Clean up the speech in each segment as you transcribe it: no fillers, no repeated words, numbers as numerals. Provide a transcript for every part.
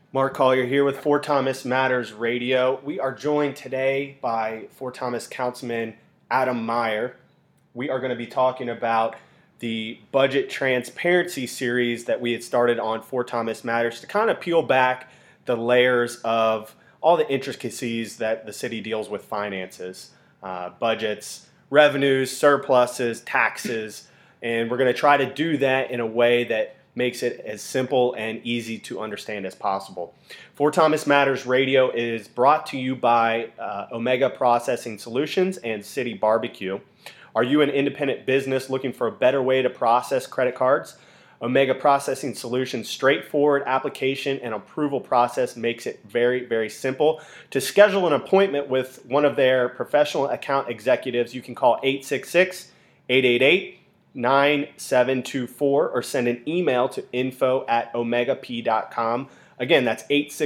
Mark Collier here with Fort Thomas Matters Radio. We are joined today by Fort Thomas Councilman Adam Meyer. We are going to be talking about the budget transparency series that we had started on Fort Thomas Matters to kind of peel back the layers of all the intricacies that the city deals with finances, budgets, revenues, surpluses, taxes, and we're going to try to do that in a way that makes it as simple and easy to understand as possible. Fort Thomas Matters Radio is brought to you by Omega Processing Solutions and City Barbecue. Are you an independent business looking for a better way to process credit cards? Omega Processing Solutions' straightforward application and approval process makes it very, very simple. To schedule an appointment with one of their professional account executives, you can call 866-888-9724 or send an email to info@omegap.com. Again, that's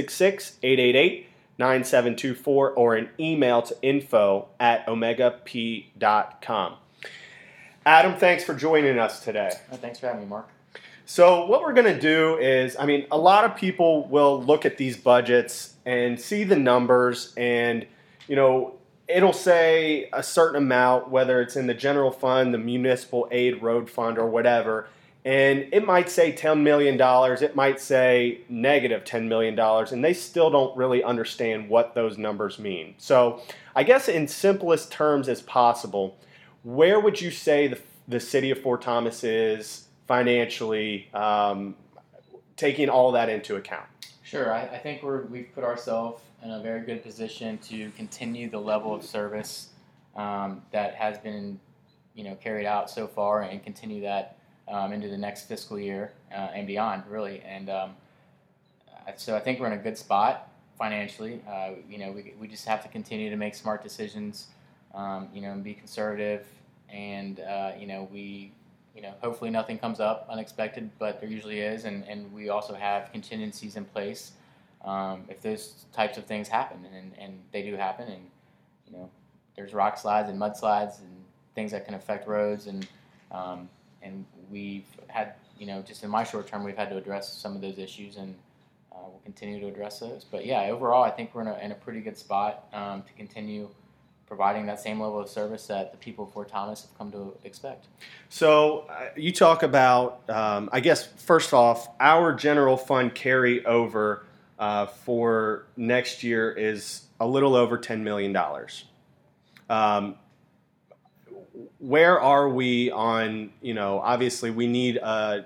866-888-9724 or an email to info@omegap.com. Adam, thanks for joining us today. Thanks for having me, Mark. So what we're going to do is, a lot of people will look at these budgets and see the numbers and, it'll say a certain amount, whether it's in the general fund, the municipal aid road fund, or whatever, and it might say $10 million, it might say negative $10 million, and they still don't really understand what those numbers mean. So I guess in simplest terms as possible, where would you say the city of Fort Thomas is financially, taking all that into account? Sure. I think we've put ourselves in a very good position to continue the level of service that has been, carried out so far, and continue that into the next fiscal year and beyond, really. And so I think we're in a good spot financially. We just have to continue to make smart decisions, and be conservative. And hopefully nothing comes up unexpected, but there usually is, and we also have contingencies in place if those types of things happen, and they do happen, and there's rock slides and mudslides and things that can affect roads, and we've had, just in my short term, we've had to address some of those issues, and we'll continue to address those. But yeah, overall, I think we're in a pretty good spot to continue providing that same level of service that the people of Fort Thomas have come to expect. So you talk about, I guess, first off, our general fund carryover for next year is a little over $10 million. Where are we on, obviously we need a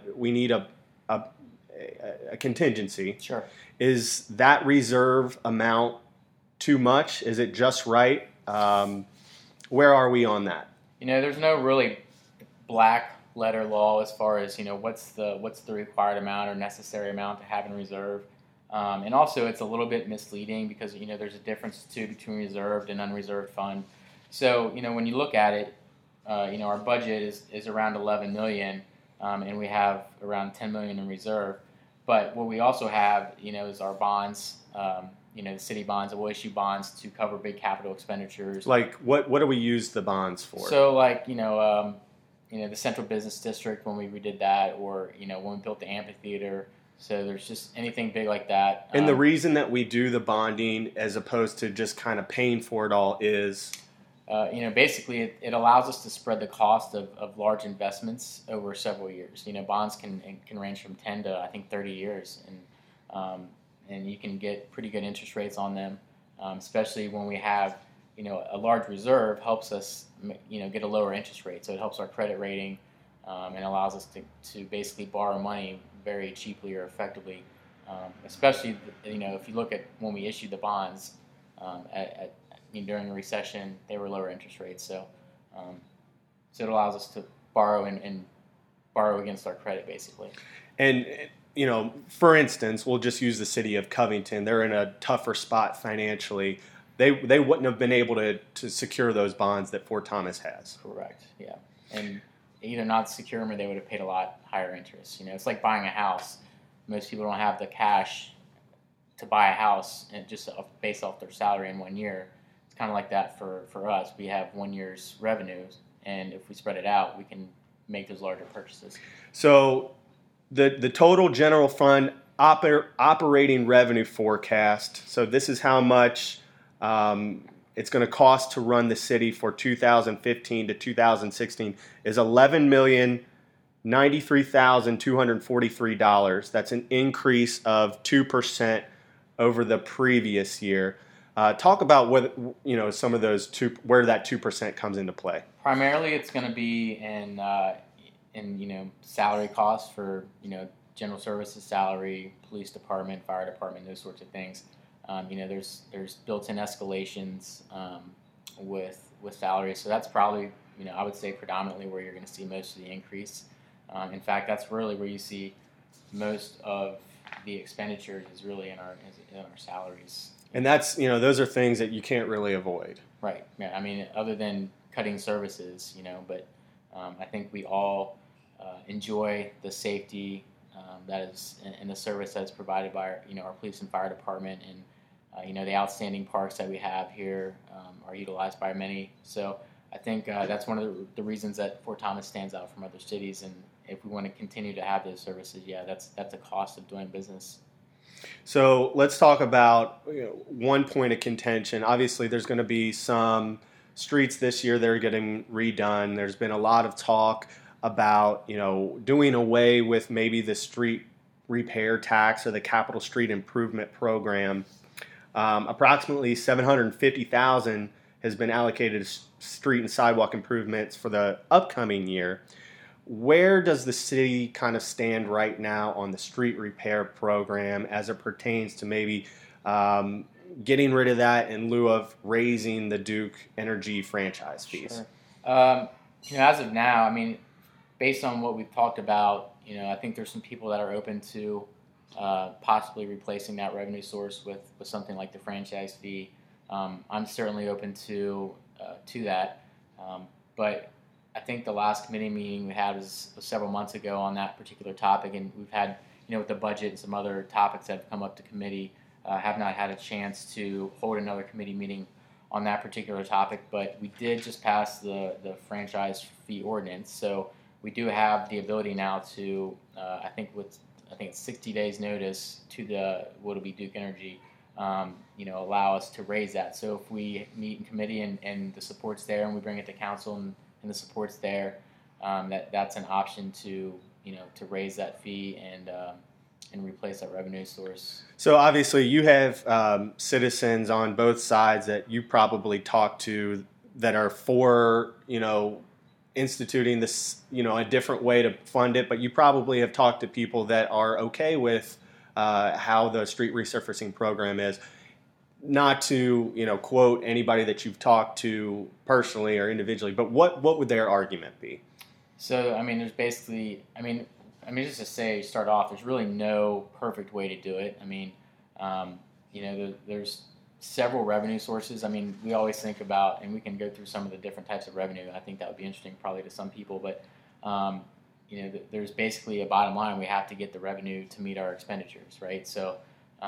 contingency. Sure. Is that reserve amount too much? Is it just right? Where are we on that? There's no really black letter law as far as what's the required amount or necessary amount to have in reserve, and also it's a little bit misleading because there's a difference too between reserved and unreserved fund. So when you look at it, our budget is around $11 million, and we have around $10 million in reserve. But what we also have is our bonds. The city bonds, we'll issue bonds to cover big capital expenditures. Like what do we use the bonds for? So the Central Business District when we redid that, or when we built the amphitheater. So there's just anything big like that. And the reason that we do the bonding as opposed to just kind of paying for it all is, basically it allows us to spread the cost of large investments over several years. Bonds can range from 10 to I think 30 years, and you can get pretty good interest rates on them, especially when we have, a large reserve helps us, get a lower interest rate. So it helps our credit rating and allows us to basically borrow money very cheaply or effectively, especially, if you look at when we issued the bonds during the recession, they were lower interest rates. So it allows us to borrow and borrow against our credit, basically. And for instance, we'll just use the city of Covington. They're in a tougher spot financially. They wouldn't have been able to secure those bonds that Fort Thomas has. Correct, yeah. And either not secure them or they would have paid a lot higher interest. It's like buying a house. Most people don't have the cash to buy a house and just based off their salary in 1 year. It's kind of like that for us. We have 1 year's revenues, and if we spread it out, we can make those larger purchases. So the total general fund operating revenue forecast. So this is how much it's going to cost to run the city for 2015 to 2016 is $11,093,243. That's an increase of 2% over the previous year. Talk about what some of those where that 2% comes into play. Primarily, it's going to be in salary costs for general services salary, police department, fire department, those sorts of things. There's built-in escalations with salaries, so that's probably I would say predominantly where you're going to see most of the increase. In fact, that's really where you see most of the expenditures is really in our salaries. And that's those are things that you can't really avoid. Right. Yeah. I mean, other than cutting services, but I think we all enjoy the safety that is and the service that is provided by our police and fire department, and the outstanding parks that we have here are utilized by many. So I think that's one of the reasons that Fort Thomas stands out from other cities. And if we want to continue to have those services, that's a cost of doing business. So let's talk about one point of contention. Obviously, there's going to be some streets this year that are getting redone. There's been a lot of talk about doing away with maybe the street repair tax or the capital street improvement program. Approximately $750,000 has been allocated to street and sidewalk improvements for the upcoming year. Where does the city kind of stand right now on the street repair program as it pertains to maybe getting rid of that in lieu of raising the Duke Energy franchise fees? Sure. As of now, I mean, based on what we've talked about, I think there's some people that are open to possibly replacing that revenue source with something like the franchise fee. I'm certainly open to that, but I think the last committee meeting we had was several months ago on that particular topic, and we've had, with the budget and some other topics that have come up to committee, have not had a chance to hold another committee meeting on that particular topic. But we did just pass the franchise fee ordinance, so we do have the ability now to, I think it's 60 days notice to what'll be Duke Energy, allow us to raise that. So if we meet in committee and the support's there, and we bring it to council and the support's there, that's an option to raise that fee and replace that revenue source. So obviously you have citizens on both sides that you probably talk to that are for instituting this a different way to fund it, but you probably have talked to people that are okay with how the street resurfacing program is. Not to quote anybody that you've talked to personally or individually, but what would their argument be? So there's basically just to start off, there's really no perfect way to do it. There's several revenue sources. We always think about, and we can go through some of the different types of revenue. I think that would be interesting probably to some people, but there's basically a bottom line. We have to get the revenue to meet our expenditures, right? So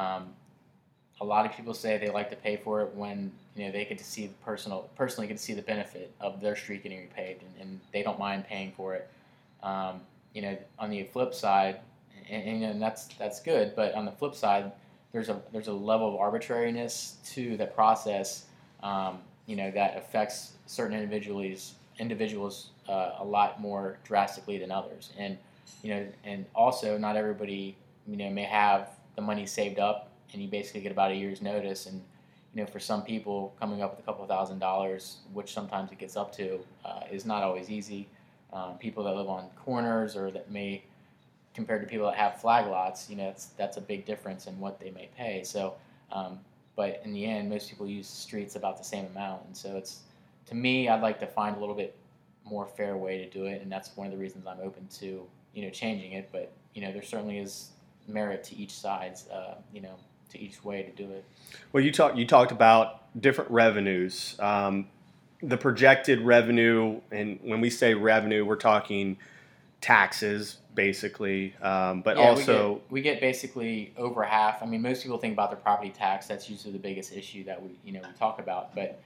a lot of people say they like to pay for it when they get to see personally get to see the benefit of their street getting repaved, and they don't mind paying for it. On the flip side, and that's good, but on the flip side, there's a level of arbitrariness to the process, that affects certain individuals a lot more drastically than others, and also not everybody may have the money saved up, and you basically get about a year's notice, and for some people coming up with a couple of $1,000s, which sometimes it gets up to, is not always easy. People that live on corners or that may, compared to people that have flag lots, that's a big difference in what they may pay. So, but in the end, most people use streets about the same amount, and so to me, I'd like to find a little bit more fair way to do it, and that's one of the reasons I'm open to changing it. But there certainly is merit to each side's to each way to do it. Well, you talked about different revenues. The projected revenue, and when we say revenue, we're talking taxes, basically, but yeah, also we get basically over half. Most people think about their property tax. That's usually the biggest issue that we talk about. But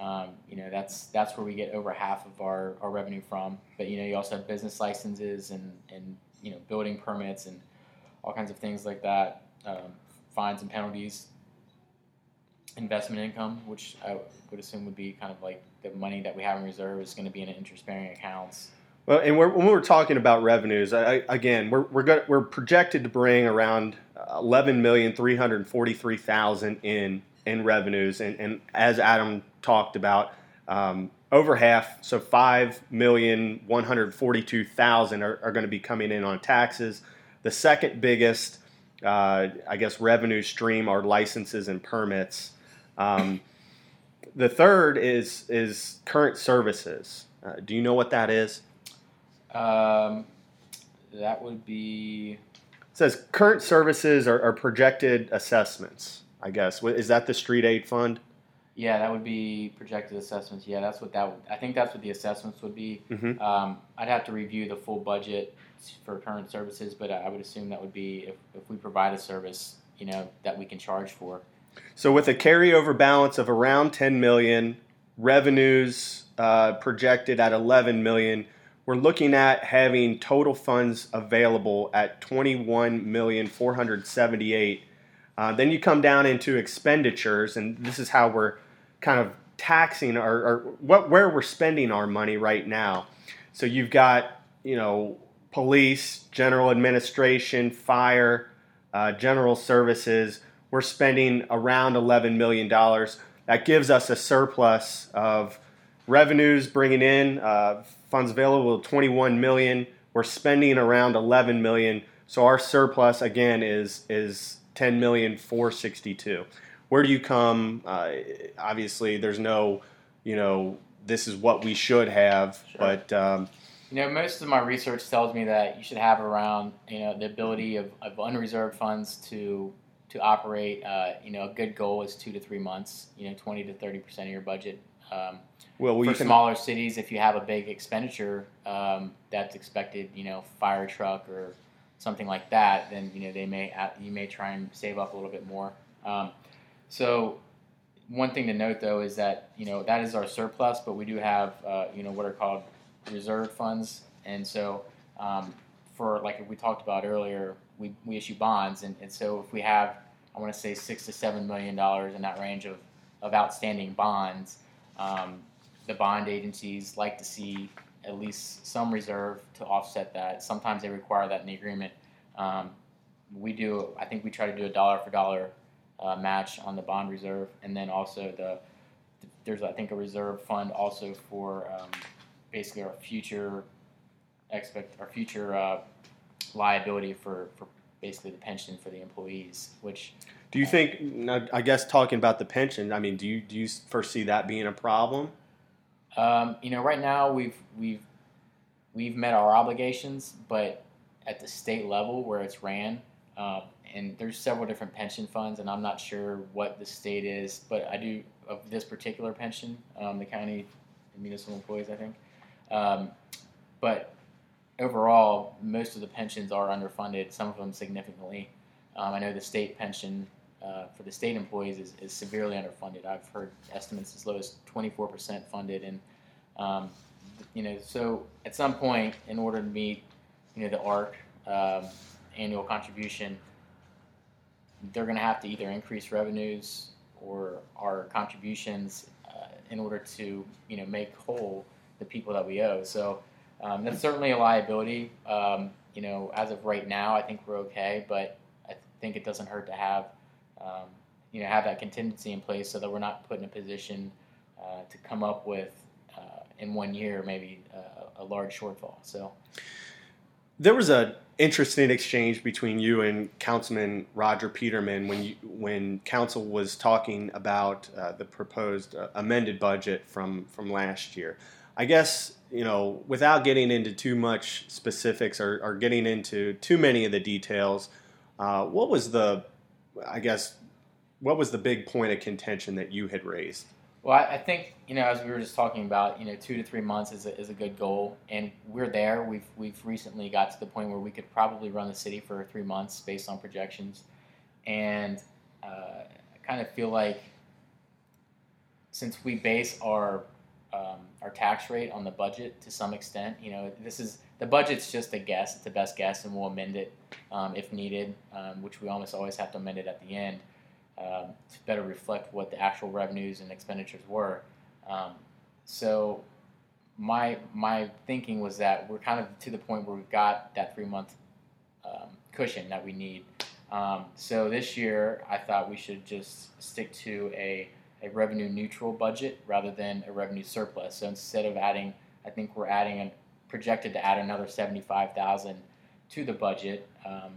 that's where we get over half of our revenue from. But you also have business licenses and building permits and all kinds of things like that, fines and penalties, investment income, which I would assume would be kind of like the money that we have in reserve is going to be in interest-bearing accounts. Well, and when we're talking about revenues, we're projected to bring around 11,343,000 in revenues, and as Adam talked about, over half, so 5,142,000 are going to be coming in on taxes. The second biggest, revenue stream are licenses and permits. The third is current services. Do you know what that is? That would be. It says current services are projected assessments, I guess. Is that the street aid fund? Yeah, that would be projected assessments. Yeah, that's what I think that's what the assessments would be. Mm-hmm. I'd have to review the full budget for current services, but I would assume that would be if we provide a service, that we can charge for. So with a carryover balance of around 10 million, revenues projected at 11 million, we're looking at having total funds available at 21,478,000. Then you come down into expenditures, and this is how we're kind of taxing where we're spending our money right now. So you've got, police, general administration, fire, general services. We're spending around $11 million. That gives us a surplus of revenues bringing in, funds available, 21 million. We're spending around 11 million. So our surplus again is 10,462,000. Where do you come? Obviously, there's no, this is what we should have, Sure. But most of my research tells me that you should have around, the ability of unreserved funds to operate. A good goal is 2 to 3 months. 20 to 30% of your budget. For smaller cities, if you have a big expenditure that's expected, fire truck or something like that, then you may try and save up a little bit more. So one thing to note though is that that is our surplus, but we do have what are called reserve funds, and so for like we talked about earlier, we issue bonds, and so if we have I want to say $6 to $7 million in that range of outstanding bonds. The bond agencies like to see at least some reserve to offset that. Sometimes they require that in the agreement. We do. I think we try to do a dollar for dollar match on the bond reserve, and then also there's I think a reserve fund also for basically our future liability for basically the pension for the employees. Which do you think? I guess talking about the pension. I mean, do you foresee that being a problem? Right now we've met our obligations, but at the state level where it's ran, and there's several different pension funds, and I'm not sure what the state is, but I do of this particular pension, the county and municipal employees, I think. But overall, most of the pensions are underfunded, some of them significantly. I know the state pension for the state employees is severely underfunded. I've heard estimates as low as 24% funded, and so at some point, in order to meet the ARC annual contribution, they're going to have to either increase revenues or our contributions in order to make whole the people that we owe. So that's certainly a liability. As of right now, I think we're okay, but I think it doesn't hurt to have have that contingency in place so that we're not put in a position to come up with in 1 year maybe a large shortfall. So there was an interesting exchange between you and Councilman Roger Peterman when council was talking about the proposed amended budget from last year. I guess without getting into too much specifics or getting into too many of the details, what was the big point of contention that you had raised? Well, I think as we were just talking about, 2 to 3 months is a good goal, and we're there. We've recently got to the point where we could probably run the city for 3 months based on projections, and I kind of feel like since we base our our tax rate on the budget to some extent. The budget's just a guess; it's the best guess, and we'll amend it if needed, which we almost always have to amend it at the end to better reflect what the actual revenues and expenditures were. So my thinking was that we're kind of to the point where we've got that 3-month cushion that we need. So this year, I thought we should just stick to a revenue neutral budget rather than a revenue surplus. So instead of adding, I think we're projected to add another $75,000 to the budget.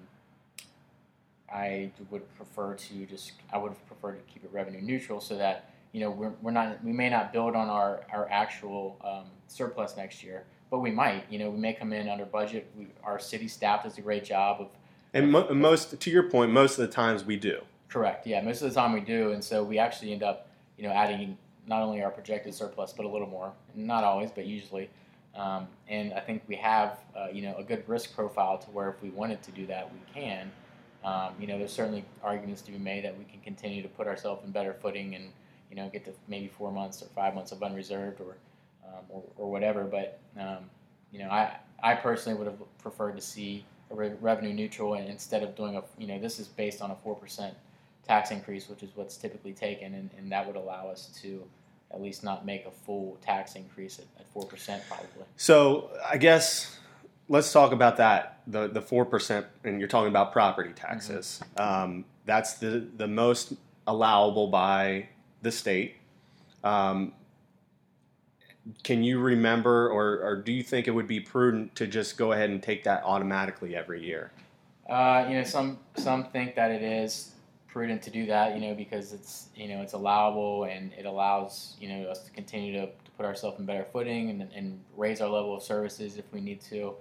I would have preferred to keep it revenue neutral so that we may not build on our actual surplus next year, but we might. We may come in under budget. Our city staff does a great job of. And most, to your point, most of the times we do. Correct. Yeah, most of the time we do, and so we actually end up, adding not only our projected surplus but a little more. Not always, but usually. And I think we have, a good risk profile to where if we wanted to do that, we can. There's certainly arguments to be made that we can continue to put ourselves in better footing and, get to maybe 4 months or 5 months of unreserved or whatever. But, I personally would have preferred to see a revenue neutral, and instead of doing this is based on a 4% tax increase, which is what's typically taken, and that would allow us to at least not make a full tax increase at 4% probably. So I guess let's talk about that, the 4%, and you're talking about property taxes. Mm-hmm. That's the most allowable by the state. Can you remember, or do you think it would be prudent to just go ahead and take that automatically every year? Some think that it is prudent to do that, because it's allowable and it allows us to continue to put ourselves in better footing and raise our level of services if we need to.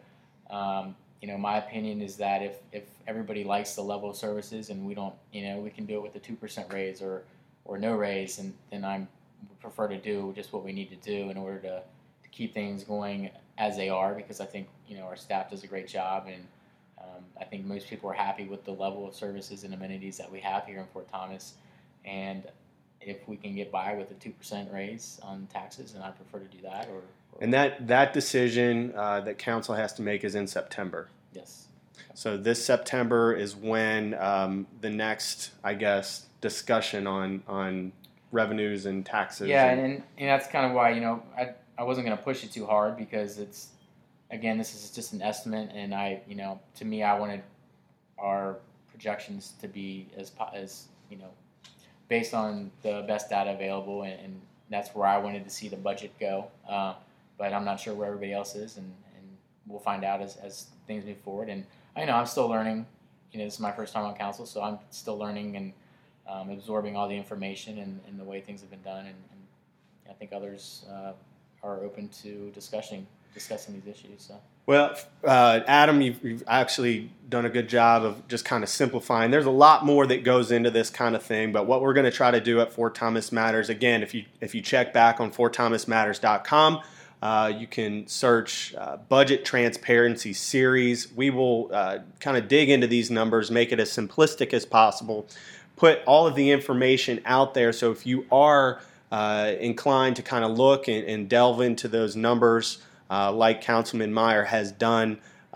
My opinion is that if everybody likes the level of services and we don't, we can do it with a 2% raise or no raise, and then I would prefer to do just what we need to do in order to keep things going as they are, because I think our staff does a great job, and I think most people are happy with the level of services and amenities that we have here in Fort Thomas. And if we can get by with a 2% raise on taxes, then I prefer to do that. And that decision that council has to make is in September. Yes. So this September is when the next, I guess, discussion on revenues and taxes. Yeah, and that's kind of why I wasn't going to push it too hard, because this is just an estimate, and to me, I wanted our projections to be as based on the best data available, and that's where I wanted to see the budget go. But I'm not sure where everybody else is, and we'll find out as things move forward. And I know I'm still learning. This is my first time on council, so I'm still learning and absorbing all the information and the way things have been done. And I think others are open to discussing these issues. So. Well, Adam, you've actually done a good job of just kind of simplifying. There's a lot more that goes into this kind of thing, but what we're going to try to do at Fort Thomas Matters, again, if you check back on FortThomasMatters.com, you can search Budget Transparency Series. We will kind of dig into these numbers, make it as simplistic as possible, put all of the information out there, so if you are inclined to kind of look and delve into those numbers, like Councilman Meyer has done,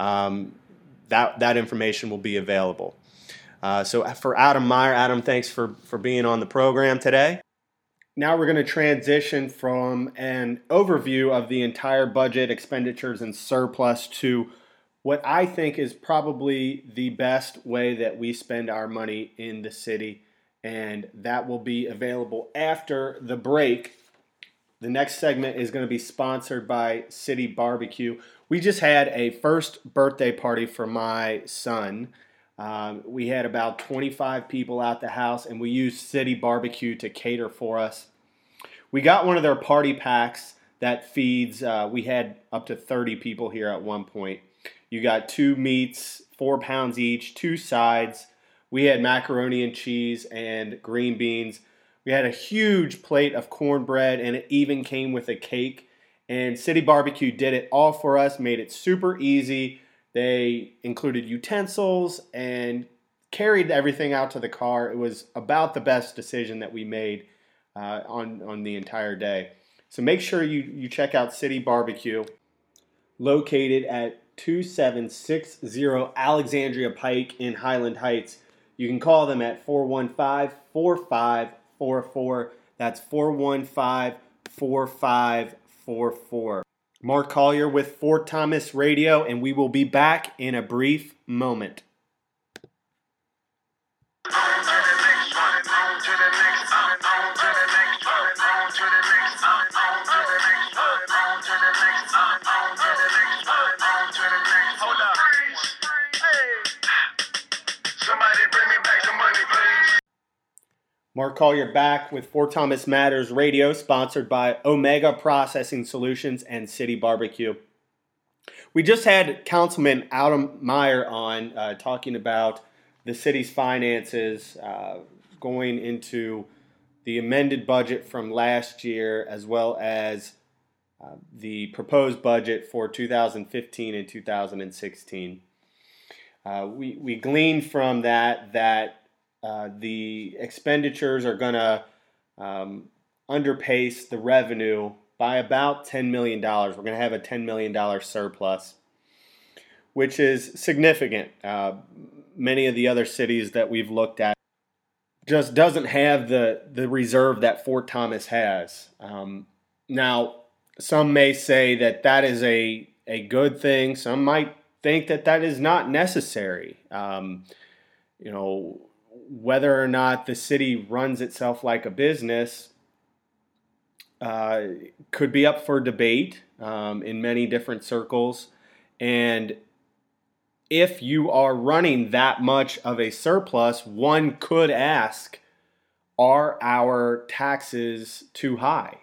that information will be available. So for Adam Meyer, Adam, thanks for being on the program today. Now we're going to transition from an overview of the entire budget, expenditures, and surplus to what I think is probably the best way that we spend our money in the city, and that will be available after the break. The next segment is going to be sponsored by City Barbecue. We just had a first birthday party for my son. We had about 25 people at the house, and we used City Barbecue to cater for us. We got one of their party packs that feeds, we had up to 30 people here at one point. You got 2 meats, 4 pounds each, 2 sides. We had macaroni and cheese and green beans. We had a huge plate of cornbread, and it even came with a cake. And City Barbecue did it all for us, made it super easy. They included utensils and carried everything out to the car. It was about the best decision that we made on the entire day. So make sure you check out City Barbecue, located at 2760 Alexandria Pike in Highland Heights. You can call them at 415-4544. That's 415-4544. Mark Collier with Fort Thomas Radio, and we will be back in a brief moment. Mark Collier back with Fort Thomas Matters Radio, sponsored by Omega Processing Solutions and City Barbecue. We just had Councilman Adam Meyer on talking about the city's finances going into the amended budget from last year, as well as the proposed budget for 2015 and 2016. We gleaned from that the expenditures are going to underpace the revenue by about $10 million. We're going to have a $10 million surplus, which is significant. Many of the other cities that we've looked at just doesn't have the reserve that Fort Thomas has. Now, some may say that is a good thing. Some might think that is not necessary. Whether or not the city runs itself like a business could be up for debate in many different circles. And if you are running that much of a surplus, one could ask, are our taxes too high?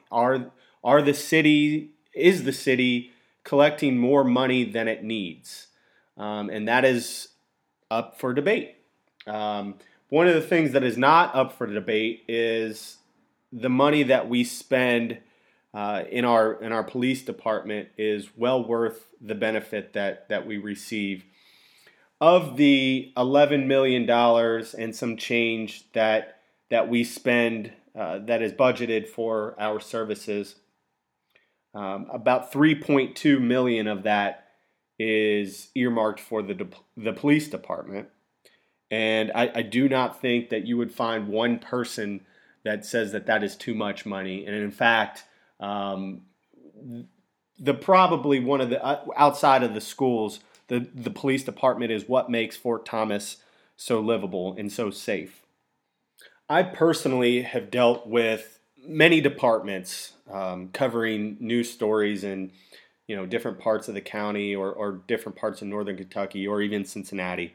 Is the city collecting more money than it needs? And that is up for debate. One of the things that is not up for debate is the money that we spend in our police department is well worth the benefit that we receive. Of the $11 million and some change that we spend that is budgeted for our services, about $3.2 million of that is earmarked for the police department. And I do not think that you would find one person that says that is too much money. And in fact, probably one of the outside of the schools, the police department is what makes Fort Thomas so livable and so safe. I personally have dealt with many departments covering news stories in different parts of the county or different parts of northern Kentucky or even Cincinnati.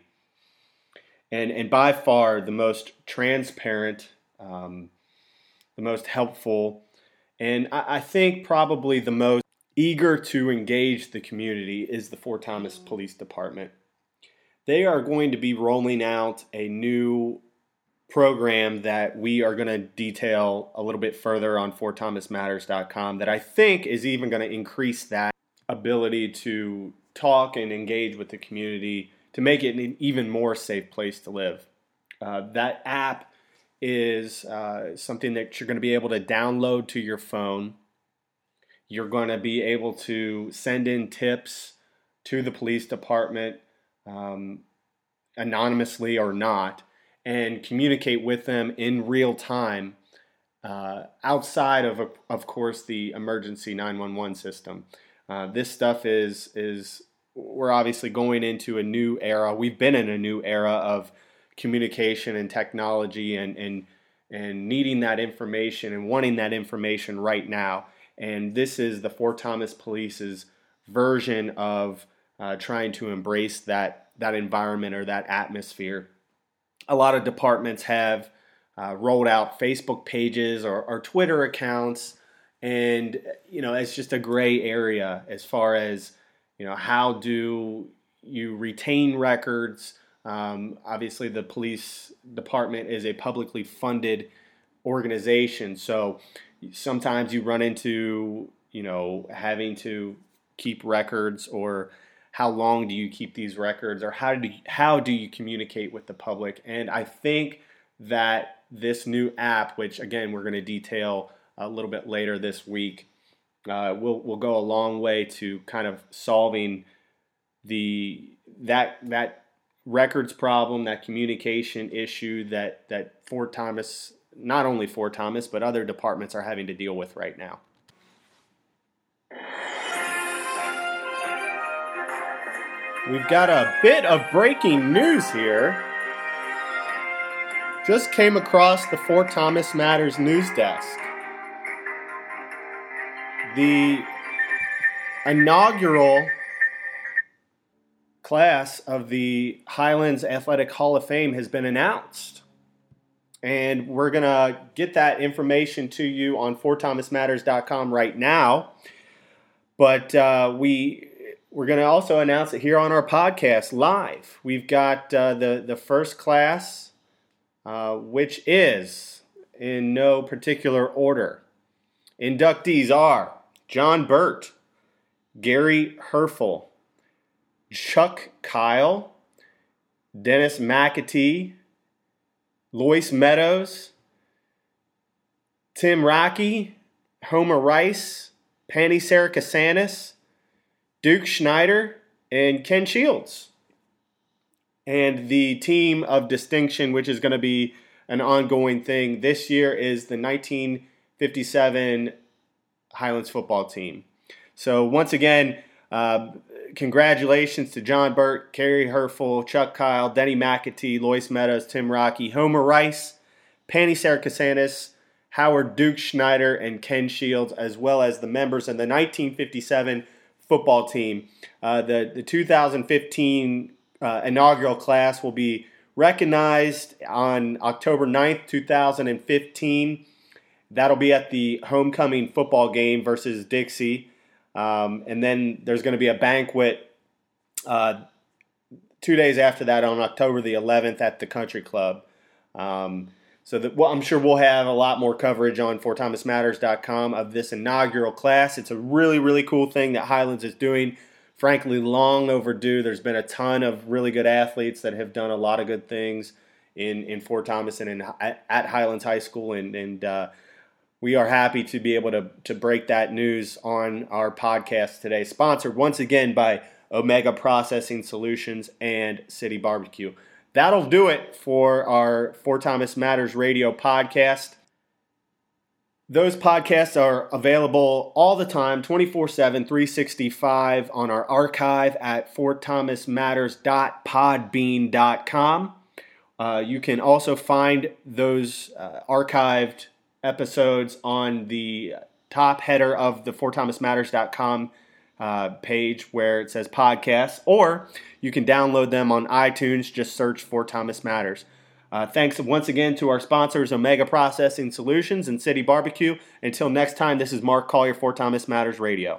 And by far the most transparent, the most helpful, and I think probably the most eager to engage the community is the Fort Thomas Police Department. They are going to be rolling out a new program that we are going to detail a little bit further on FortThomasMatters.com that I think is even going to increase that ability to talk and engage with the community to make it an even more safe place to live. That app is something that you're going to be able to download to your phone. You're going to be able to send in tips to the police department, anonymously or not, and communicate with them in real time outside of course, the emergency 911 system. This stuff is we're obviously going into a new era. We've been in a new era of communication and technology and needing that information and wanting that information right now. And this is the Fort Thomas Police's version of trying to embrace that environment or that atmosphere. A lot of departments have rolled out Facebook pages or Twitter accounts, and it's just a gray area as far as how do you retain records. Obviously, the police department is a publicly funded organization, so sometimes you run into having to keep records, or how long do you keep these records, or how do you communicate with the public. And I think that this new app, which again we're going to detail a little bit later this week, will go a long way to kind of solving that records problem, that communication issue that Fort Thomas, not only Fort Thomas, but other departments are having to deal with right now. We've got a bit of breaking news here. Just came across the Fort Thomas Matters news desk. The inaugural class of the Highlands Athletic Hall of Fame has been announced. And we're going to get that information to you on FortThomasMatters.com right now. But we're going to also announce it here on our podcast live. We've got the first class, which is in no particular order. Inductees are John Burt, Gary Herfel, Chuck Kyle, Dennis McAtee, Lois Meadows, Tim Rocky, Homer Rice, Penny Sarakasanis, Duke Schneider, and Ken Shields. And the team of distinction, which is going to be an ongoing thing this year, is the 1957 Highlands football team. So once again, congratulations to John Burt, Gary Herfel, Chuck Kyle, Denny McAtee, Lois Meadows, Tim Rocky, Homer Rice, Penny Sarakasanis, Howard Duke Schneider, and Ken Shields, as well as the members of the 1957 football team. The 2015 inaugural class will be recognized on October 9th, 2015. That'll be at the homecoming football game versus Dixie. And then there's going to be a banquet 2 days after that on October the 11th at the Country Club. I'm sure we'll have a lot more coverage on FortThomasMatters.com of this inaugural class. It's a really, really cool thing that Highlands is doing. Frankly, long overdue. There's been a ton of really good athletes that have done a lot of good things in Fort Thomas and at Highlands High School, and we are happy to be able to break that news on our podcast today, sponsored once again by Omega Processing Solutions and City Barbecue. That'll do it for our Fort Thomas Matters radio podcast. Those podcasts are available all the time, 24/7, 365 on our archive at fortthomasmatters.podbean.com. You can also find those archived episodes on the top header of the FortThomasMatters.com page where it says podcasts, or you can download them on iTunes. Just search Fort Thomas Matters. Thanks once again to our sponsors, Omega Processing Solutions and City Barbecue. Until next time, this is Mark Collier, Fort Thomas Matters Radio.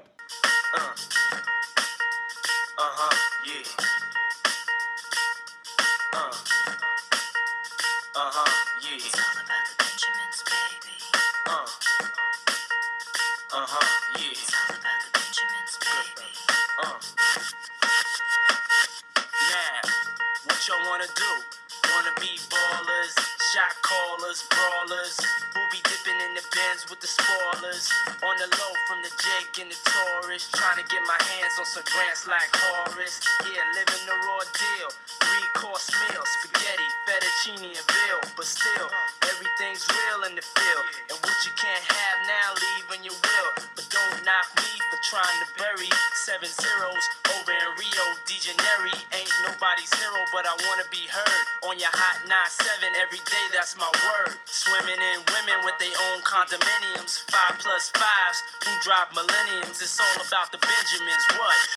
With the spoilers on the low from the Jake and the Taurus, trying to get my hands on some grants like Horace. Yeah, living the raw deal, 3-course meal, spaghetti, fettuccine, and veal. But still, everything's real in the field, and what you can't have now, leave when you will. But don't knock me for trying to bury 7 zeros over in Rio de Janeiro. Ain't nobody's hero, but I wanna be heard on your hot 9-7 every day. That's my word. Swimming in women with their own condominiums, 5+5s who drive millenniums. It's all about the Benjamins. What?